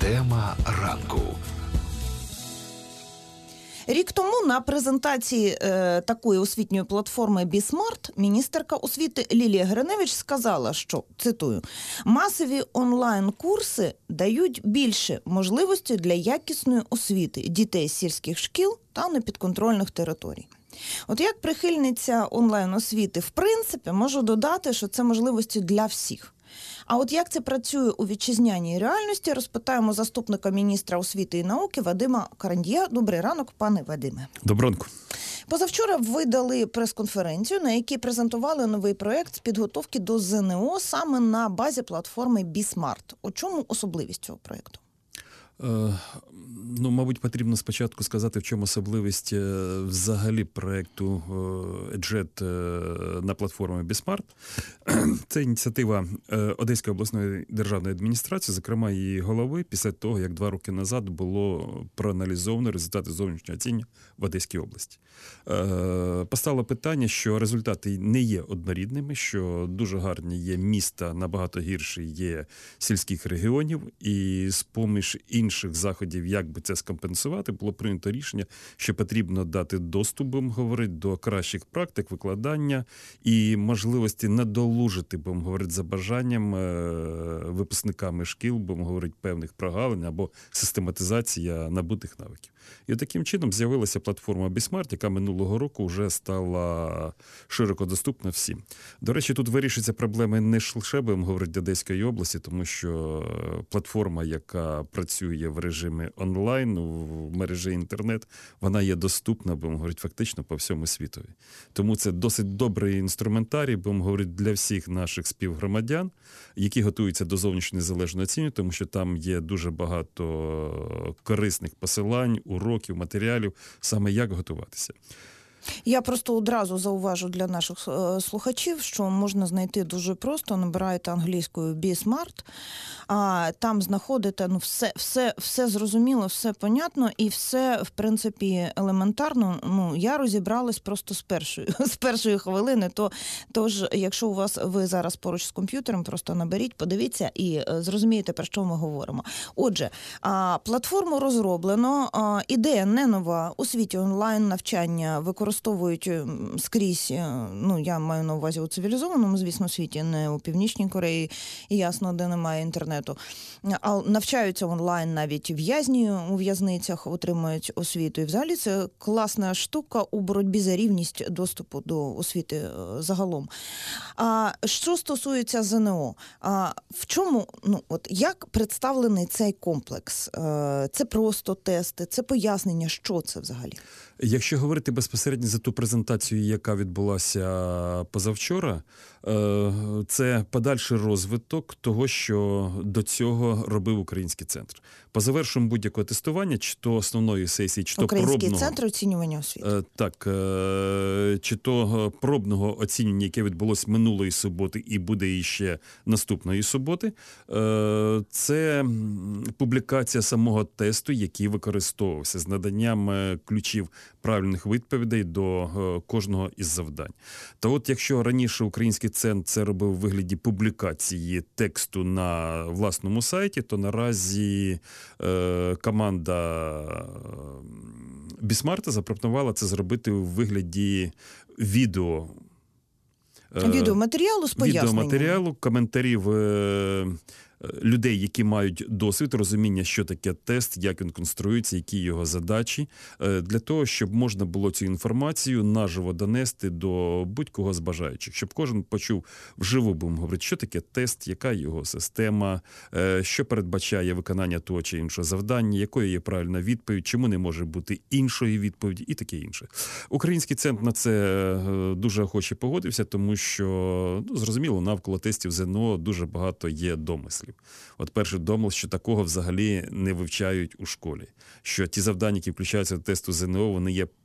Тема ранку. Рік тому на презентації такої освітньої платформи BSmart міністерка освіти Лілія Гриневич сказала, що, цитую, «масові онлайн-курси дають більше можливостей для якісної освіти дітей з сільських шкіл та непідконтрольних територій». От як прихильниця онлайн-освіти, в принципі, можу додати, що це можливості для всіх. А от як це працює у вітчизняній реальності, розпитаємо заступника міністра освіти і науки Вадима Карандія. Добрий ранок, пане Вадиме. Доброго ранку. Позавчора ви дали прес-конференцію, на якій презентували новий проєкт з підготовки до ЗНО саме на базі платформи BSmart. У чому особливість цього проєкту? Мабуть, потрібно спочатку сказати, в чому особливість взагалі проєкту EdJet на платформі BSmart. Це ініціатива Одеської обласної державної адміністрації, зокрема її голови, після того, як 2 роки назад було проаналізовано результати зовнішнього оцінювання в Одеській області. Постало питання, що результати не є однорідними, що дуже гарні є міста, набагато гірші є сільських регіонів, і з-поміж інших заходів, як би це скомпенсувати, було прийнято рішення, що потрібно дати доступ, будемо говорити, до кращих практик викладання і можливості надолужити, будемо говорити, за бажанням випускниками шкіл, будемо говорити, певних прогалин або систематизація набутих навиків. І таким чином з'явилася платформа BSmart, яка минулого року вже стала широко доступна всім. До речі, тут вирішуються проблеми не лише, будемо говорити, Одеської області, тому що платформа, яка працює в режимі онлайн, в мережі інтернет, вона є доступна, будемо говорити, фактично по всьому світові. Тому це досить добрий інструментарій, будемо говорити, для всіх наших співгромадян, які готуються до зовнішньої незалежної оцінювання, тому що там є дуже багато корисних посилань, уроків, матеріалів, саме як готуватися. Я просто одразу зауважу для наших слухачів, що можна знайти дуже просто, набираєте англійською BSmart, а там знаходите все зрозуміло, все понятно і все, в принципі, елементарно. Я розібралась просто з першої хвилини, тож, якщо ви зараз поруч з комп'ютером, просто наберіть, подивіться і зрозумієте, про що ми говоримо. Отже, платформу розроблено, ідея не нова, у світі онлайн навчання використовують скрізь, я маю на увазі у цивілізованому, звісно, світі, не у Північній Кореї, і ясно, де немає інтернету. А навчаються онлайн навіть в'язні у в'язницях, отримують освіту. І взагалі це класна штука у боротьбі за рівність доступу до освіти загалом. А що стосується ЗНО, в чому, як представлений цей комплекс? Це просто тести, це пояснення, що це взагалі? Якщо говорити безпосередньо за ту презентацію, яка відбулася позавчора, це подальший розвиток того, що до цього робив Український центр. По завершенню будь-якого тестування, чи то основної сесії, чи то пробного... Український центр оцінювання освіти. Так, чи то пробного оцінювання, яке відбулося минулої суботи і буде іще наступної суботи, це публікація самого тесту, який використовувався з наданням ключів правильних відповідей до кожного із завдань. Та от якщо раніше Український центр це робив у вигляді публікації тексту на власному сайті, то наразі команда BSmart запропонувала це зробити у вигляді відеоматеріалу з поясненням. Відеоматеріалу, коментарів людей, які мають досвід, розуміння, що таке тест, як він конструюється, які його задачі, для того, щоб можна було цю інформацію наживо донести до будь-кого з бажаючих, щоб кожен почув вживу, будемо говорити, що таке тест, яка його система, що передбачає виконання того чи іншого завдання, якою є правильна відповідь, чому не може бути іншої відповіді і таке інше. Український центр на це дуже охоче погодився, тому що, зрозуміло, навколо тестів ЗНО дуже багато є домислів. От перший домисел, що такого взагалі не вивчають у школі. Що ті завдання, які включаються до тесту ЗНО, вони є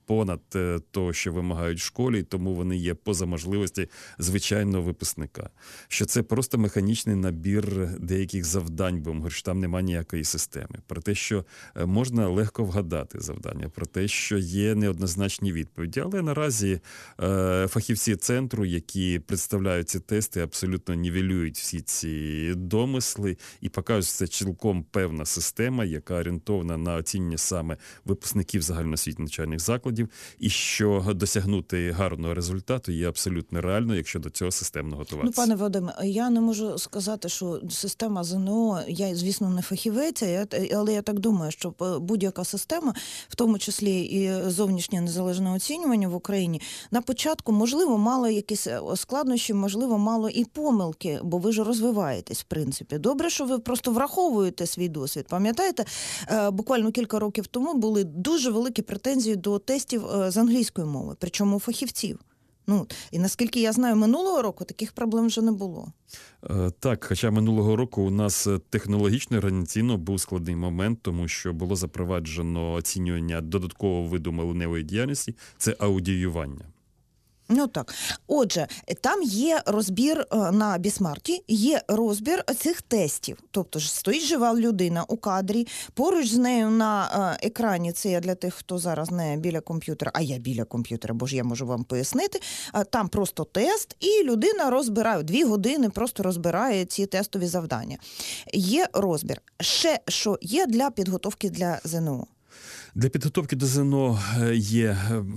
понад того, що вимагають в школі, і тому вони є поза можливості звичайного випускника. Що це просто механічний набір деяких завдань, бо що там немає ніякої системи. Про те, що можна легко вгадати завдання, про те, що є неоднозначні відповіді. Але наразі фахівці центру, які представляють ці тести, абсолютно нівелюють всі ці домисли і показують, що це цілком певна система, яка орієнтована на оцінювання саме випускників загальноосвітніх навчальних закладів, і що досягнути гарного результату є абсолютно реально, якщо до цього системно готуватися. Ну, пане Вадиме, я не можу сказати, що система ЗНО, я, звісно, не фахівець, але я так думаю, що будь-яка система, в тому числі і зовнішнє незалежне оцінювання в Україні, на початку, можливо, мало якісь складнощі, можливо, мало і помилки, бо ви ж розвиваєтесь, в принципі. Добре, що ви просто враховуєте свій досвід. Пам'ятаєте, буквально кілька років тому були дуже великі претензії до тестів з англійської мови, причому у фахівців. Ну, і наскільки я знаю, минулого року таких проблем вже не було. Так, хоча минулого року у нас технологічно, організаційно був складний момент, тому що було запроваджено оцінювання додаткового виду мовленнєвої діяльності – це аудіювання. Ну так. Отже, там є розбір на Бісмарті, є розбір цих тестів. Тобто ж стоїть жива людина у кадрі, поруч з нею на екрані, це я для тих, хто зараз не біля комп'ютера, а я біля комп'ютера, бо ж я можу вам пояснити, там просто тест, і людина розбирає, 2 години просто розбирає ці тестові завдання. Є розбір. Ще що є для підготовки для ЗНО? Для підготовки до ЗНО є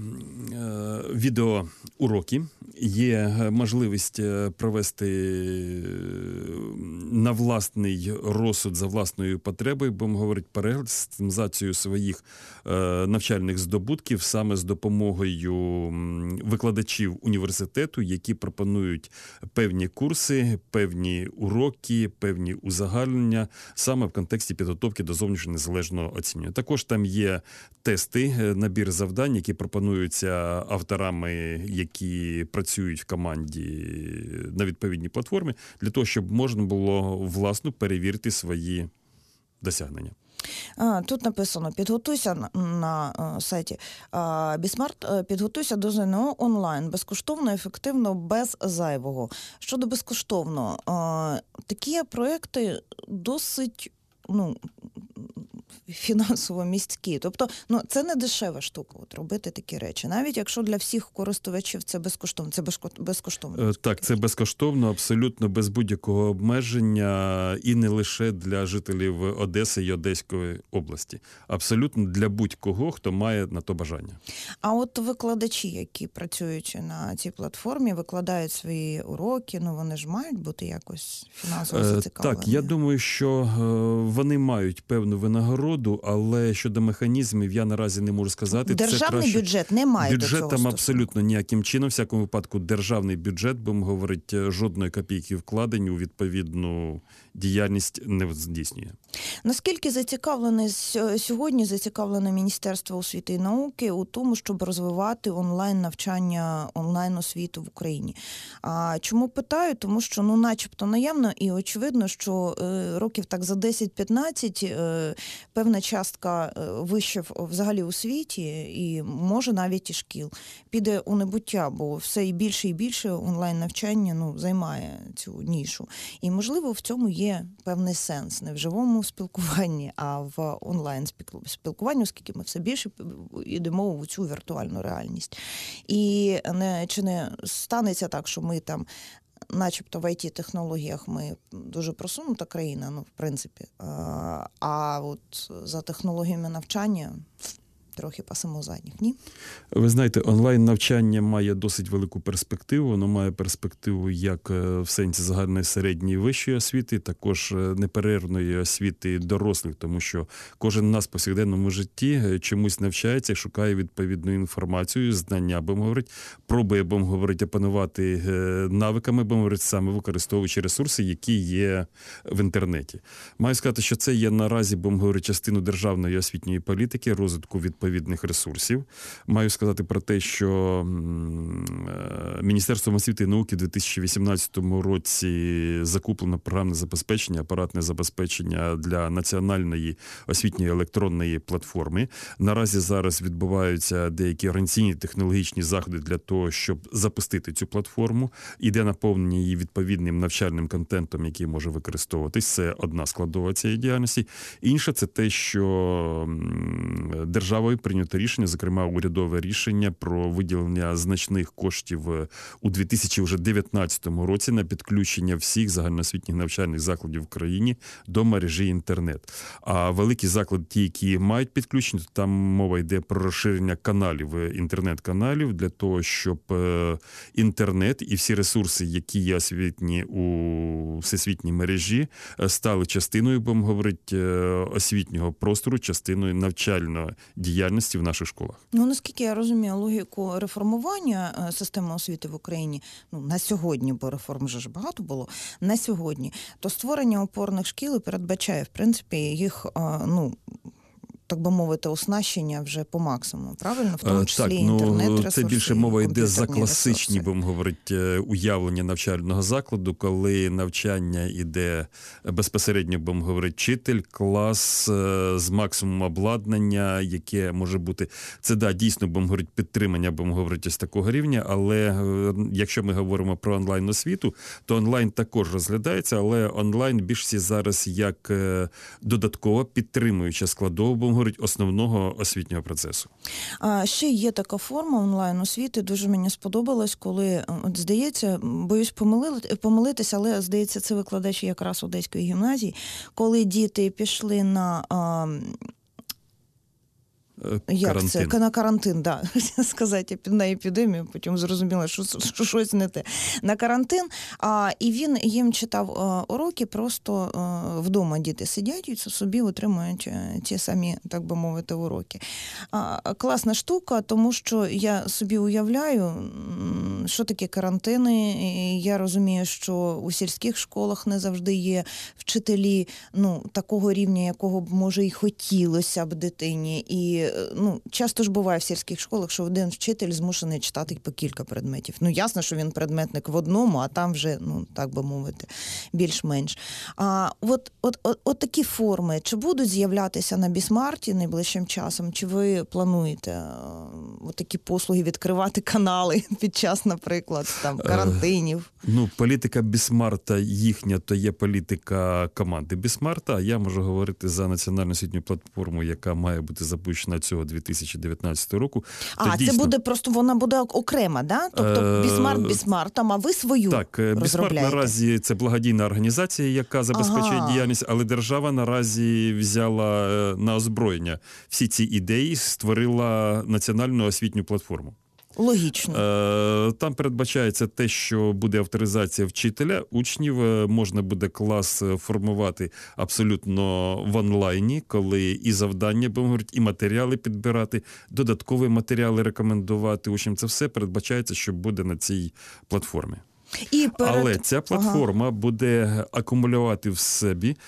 відеоуроки, є можливість провести на власний розсуд за власною потребою, будемо говорити, перегляд, систематизацію своїх навчальних здобутків саме з допомогою викладачів університету, які пропонують певні курси, певні уроки, певні узагальнення саме в контексті підготовки до зовнішнього незалежного оцінювання. Також там є тести, набір завдань, які пропонуються авторами, які працюють в команді на відповідній платформі, для того, щоб можна було власно перевірити свої досягнення. Тут написано, підготуйся на сайті Бісмарт, підготуйся до ЗНО онлайн, безкоштовно, ефективно, без зайвого. Щодо безкоштовно, такі проекти досить, фінансово місткі. Тобто, це не дешева штука, робити такі речі. Навіть якщо для всіх користувачів це безкоштовно. Це безкоштовно. Так, це безкоштовно, абсолютно без будь-якого обмеження і не лише для жителів Одеси і Одеської області. Абсолютно для будь-кого, хто має на то бажання. А от викладачі, які працюють на цій платформі, викладають свої уроки, вони ж мають бути якось фінансово зацікавлені? Так, я думаю, що вони мають певну винагороду, але щодо механізмів я наразі не можу сказати. Державний бюджет не має до цього бюджетом стосунку. абсолютно ніяким чином. В всякому випадку державний бюджет, будемо говорити, жодної копійки вкладень у відповідну діяльність не здійснює. Наскільки сьогодні зацікавлене Міністерство освіти і науки у тому, щоб розвивати онлайн-навчання, онлайн-освіту в Україні? Чому питаю? Тому що, начебто наявно і очевидно, що років так за 10-15 певна частка вишів взагалі у світі і, може, навіть і шкіл піде у небуття, бо все і більше онлайн-навчання займає цю нішу. І, можливо, в цьому є певний сенс. Не в живому спілкуванні, а в онлайн-спілкуванні, оскільки ми все більше йдемо в цю віртуальну реальність. І чи не станеться так, що ми там начебто в IT-технологіях ми дуже просунута країна, в принципі, а от за технологіями навчання трохи пасемо задніх, ні? Ви знаєте, онлайн-навчання має досить велику перспективу. Воно має перспективу як в сенсі загальної середньої вищої освіти, також неперервної освіти дорослих, тому що кожен з нас в повсякденному житті чомусь навчається, шукає відповідну інформацію, знання, будемо говорити, пробує, будемо говорити, опанувати навиками, будемо говорити, саме використовуючи ресурси, які є в інтернеті. Маю сказати, що це є наразі, будемо говорити, частину державної освітньої політики, розвитку відповідної відповідних ресурсів. Маю сказати про те, що Міністерством освіти і науки в 2018 році закуплено програмне забезпечення, апаратне забезпечення для національної освітньої електронної платформи. Наразі зараз відбуваються деякі організаційні технологічні заходи для того, щоб запустити цю платформу. Іде наповнення її відповідним навчальним контентом, який може використовуватись. Це одна складова цієї діяльності. Інша – це те, що державою прийнято рішення, зокрема урядове рішення про виділення значних коштів у 2019 році на підключення всіх загальноосвітніх навчальних закладів в країні до мережі інтернет. А великі заклади, ті, які мають підключення, то там мова йде про розширення каналів, інтернет-каналів, для того, щоб інтернет і всі ресурси, які є освітні у всесвітній мережі, стали частиною, будемо говорити, освітнього простору, частиною навчальної діяльності в наших школах. Ну, наскільки я розумію логіку реформування системи освіти в Україні, на сьогодні, бо реформ вже ж багато було, на сьогодні, то створення опорних шкіл передбачає, в принципі, їх, так би мовити, оснащення вже по максимуму, правильно? В тому числі інтернет-ресурси. Це більше мова йде за класичні, ресурси. будемо говорити, уявлення навчального закладу, коли навчання йде безпосередньо, будемо говорити, вчитель, клас з максимумом обладнання, яке може бути, це, дійсно, будемо говорити, підтримання, будемо говорити, з такого рівня, але якщо ми говоримо про онлайн-освіту, то онлайн також розглядається, але онлайн більшість зараз як додаткова підтримуюча складова, будемо говорить, основного освітнього процесу. Ще є така форма онлайн-освіти, дуже мені сподобалось, коли, здається, боюсь помилитися, але, здається, це викладачі якраз Одеської гімназії, коли діти пішли на... Карантин. На карантин, да. Сказати на епідемію, потім зрозуміла, що щось не те. На карантин, і він їм читав уроки, просто вдома діти сидять і собі отримують ті самі, так би мовити, уроки. Класна штука, тому що я собі уявляю, що таке карантини. Я розумію, що у сільських школах не завжди є вчителі, такого рівня, якого б, може, і хотілося б дитині. І часто ж буває в сільських школах, що один вчитель змушений читати по кілька предметів. Ясно, що він предметник в одному, а там вже, так би мовити, більш-менш. От такі форми, чи будуть з'являтися на Бісмарті найближчим часом, чи ви плануєте такі послуги відкривати канали під час, наприклад, карантинів? Політика Бісмарта їхня, то є політика команди Бісмарта, а я можу говорити за національну освітню платформу, яка має бути запущена цього 2019 року. Це буде просто, вона буде окрема, да? Тобто Бісмарт Бісмартом, а ви свою розробляєте? Бісмарт наразі це благодійна організація, яка забезпечує діяльність, але держава наразі взяла на озброєння всі ці ідеї, створила національну освітню платформу. Логічно. Там передбачається те, що буде авторизація вчителя, учнів, можна буде клас формувати абсолютно в онлайні, коли і завдання, будемо говорити, і матеріали підбирати, додаткові матеріали рекомендувати учням. Це все передбачається, що буде на цій платформі. Але ця платформа буде акумулювати в собі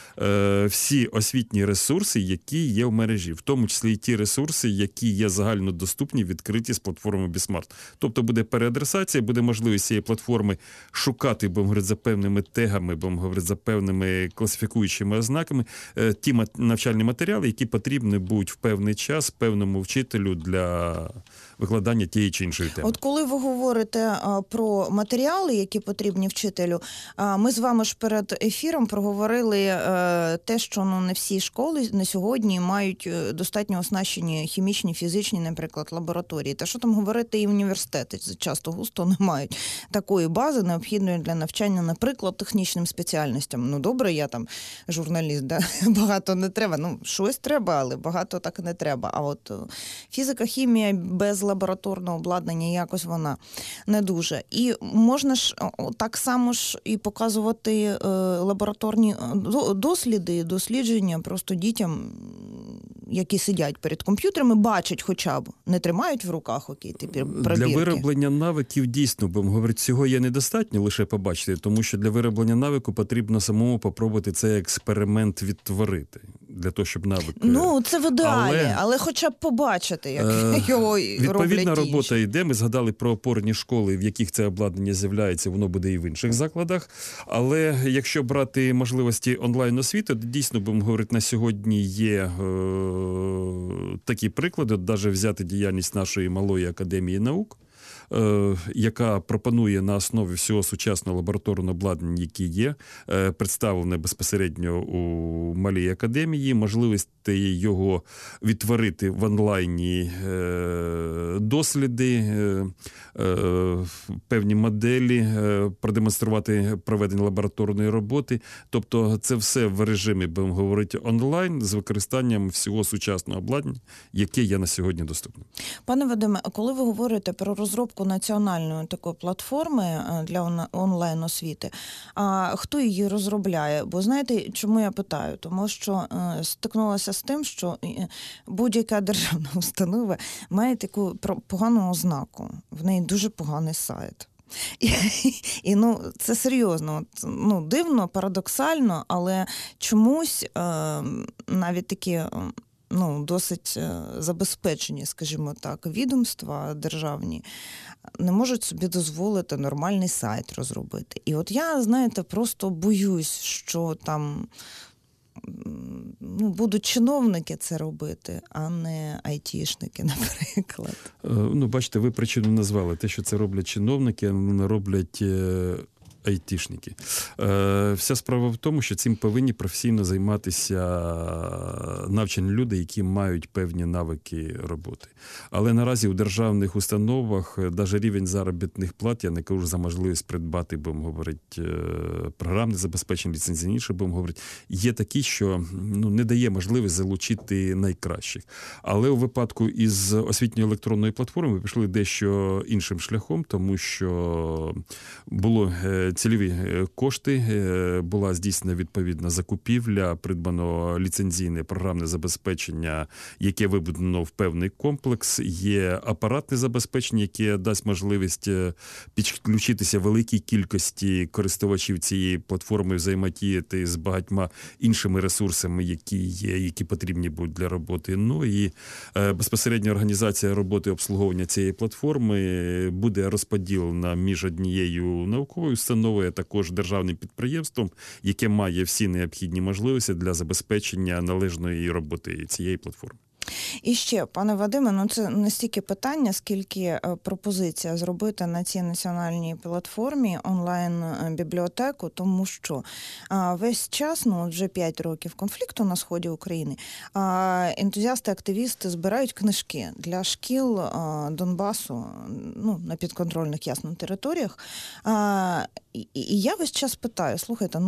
всі освітні ресурси, які є в мережі, в тому числі і ті ресурси, які є загальнодоступні, відкриті з платформи Бісмарт. Тобто буде переадресація, буде можливість цієї платформи шукати, будемо говорити, за певними тегами, будемо говорити, за певними класифікуючими ознаками, ті навчальні матеріали, які потрібні будуть в певний час певному вчителю для викладання тієї чи іншої теми. От коли ви говорите про матеріали, які потрібні вчителю, ми з вами ж перед ефіром проговорили те, що не всі школи на сьогодні мають достатньо оснащені хімічні, фізичні, наприклад, лабораторії. Та що там говорити, і університети часто густо не мають такої бази, необхідної для навчання, наприклад, технічним спеціальностям. Добре, я там журналіст, да? Багато не треба. Щось треба, але багато так не треба. А от фізика, хімія без лабораторного обладнання якось вона не дуже. І можна ж так само ж і показувати лабораторні дослідження просто дітям, які сидять перед комп'ютерами, бачать хоча б, не тримають в руках пробірки. Для вироблення навиків дійсно, будемо говорити, цього є недостатньо лише побачити, тому що для вироблення навику потрібно самому попробувати цей експеримент відтворити. для того, щоб навик... Ну, це в ідеалі, але хоча б побачити, як його роблять відповідна інші. робота йде. Ми згадали про опорні школи, в яких це обладнання з'являється, воно буде і в інших закладах. Але якщо брати можливості онлайн-освіти, то дійсно, будемо говорити, на сьогодні є такі приклади, навіть взяти діяльність нашої малої академії наук, яка пропонує на основі всього сучасного лабораторного обладнання, які є, представлене безпосередньо у малій академії, можливості його відтворити в онлайні досліди, певні моделі, продемонструвати проведення лабораторної роботи. Тобто це все в режимі, будемо говорити, онлайн з використанням всього сучасного обладнання, яке є на сьогодні доступним. Пане Вадиме, а коли ви говорите про розробку національної такої платформи для онлайн-освіти, а хто її розробляє? Бо знаєте, чому я питаю? Тому що стикнулася з тим, що будь-яка державна установа має таку погану ознаку. В неї дуже поганий сайт. І ну, це серйозно. Ну, дивно, парадоксально, але чомусь навіть такі досить забезпечені, скажімо так, відомства державні не можуть собі дозволити нормальний сайт розробити. І от я, знаєте, просто боюсь, що там будуть чиновники це робити, а не айтішники, наприклад. Бачите, ви причину назвали. Те, що це роблять чиновники, а не роблять айтішники. Вся справа в тому, що цим повинні професійно займатися навчені люди, які мають певні навики роботи. Але наразі у державних установах навіть рівень заробітних плат, я не кажу за можливість придбати, будемо говорити, програмне забезпечення, ліцензійніше, будемо говорити, є такі, що не дає можливість залучити найкращих. Але у випадку із освітньої електронної платформи ми пішли дещо іншим шляхом, тому що було цільові кошти, була здійснена відповідна закупівля, придбано ліцензійне програмне забезпечення, яке вибудовано в певний комплекс, є апаратне забезпечення, яке дасть можливість підключитися великій кількості користувачів цієї платформи, взаємодіяти з багатьма іншими ресурсами, які є, які потрібні будуть для роботи. Ну і безпосередньо організація роботи обслуговування цієї платформи буде розподілена між однією науковою установою, а також державним підприємством, яке має всі необхідні можливості для забезпечення належної роботи цієї платформи. І ще, пане Вадиме, це не стільки питання, скільки пропозиція зробити на цій національній платформі онлайн-бібліотеку, тому що весь час, вже 5 років конфлікту на сході України, ентузіасти, активісти збирають книжки для шкіл Донбасу, на підконтрольних, ясно, територіях. І я весь час питаю, слухайте,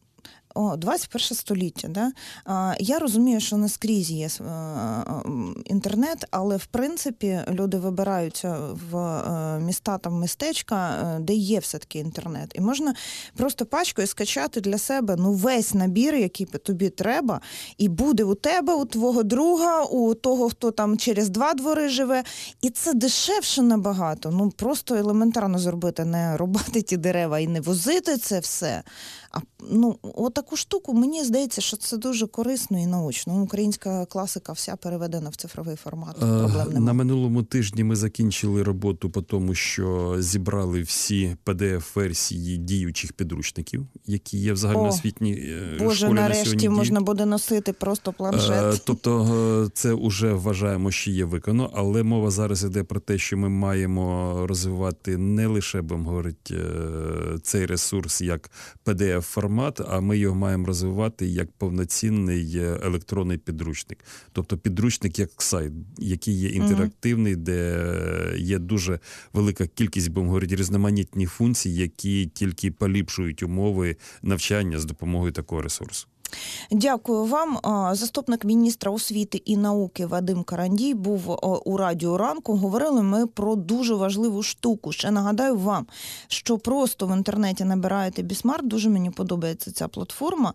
21 століття, да? Я розумію, що не скрізь є інтернет, але, в принципі, люди вибираються в міста, там, містечка, де є все-таки інтернет. І можна просто пачкою скачати для себе, весь набір, який тобі треба, і буде у тебе, у твого друга, у того, хто там через 2 двори живе. І це дешевше набагато. Просто елементарно зробити, не рубати ті дерева і не возити це все. А, отаку штуку, мені здається, що це дуже корисно і наочно. Українська класика вся переведена в цифровий формат. Проблем немає. На минулому тижні ми закінчили роботу по тому, що зібрали всі PDF-версії діючих підручників, які є в загальноосвітній школі на сьогодні. Нарешті можна буде носити просто планшет. Тобто це вже вважаємо, що є виконано, але мова зараз йде про те, що ми маємо розвивати не лише, будемо говорити, цей ресурс як PDF-формат, а ми його маємо розвивати як повноцінний електронний підручник. Тобто підручник як сайт, який є інтерактивний, де є дуже велика кількість, будемо говорити, різноманітних функцій, які тільки поліпшують умови навчання з допомогою такого ресурсу. Дякую вам. Заступник міністра освіти і науки Вадим Карандій був у Радіо Ранку. Говорили ми про дуже важливу штуку. Ще нагадаю вам, що просто в інтернеті набираєте Бісмарт. Дуже мені подобається ця платформа.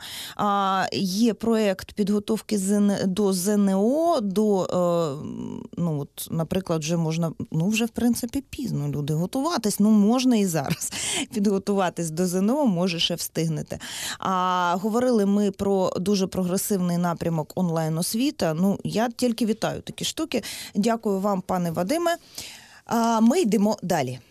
Є проєкт підготовки до ЗНО, наприклад, вже можна, вже в принципі пізно люди готуватись, можна і зараз підготуватись до ЗНО, може ще встигнете. Говорили ми про про дуже прогресивний напрямок онлайн-освіта. Ну, я тільки вітаю такі штуки. Дякую вам, пане Вадиме. А ми йдемо далі.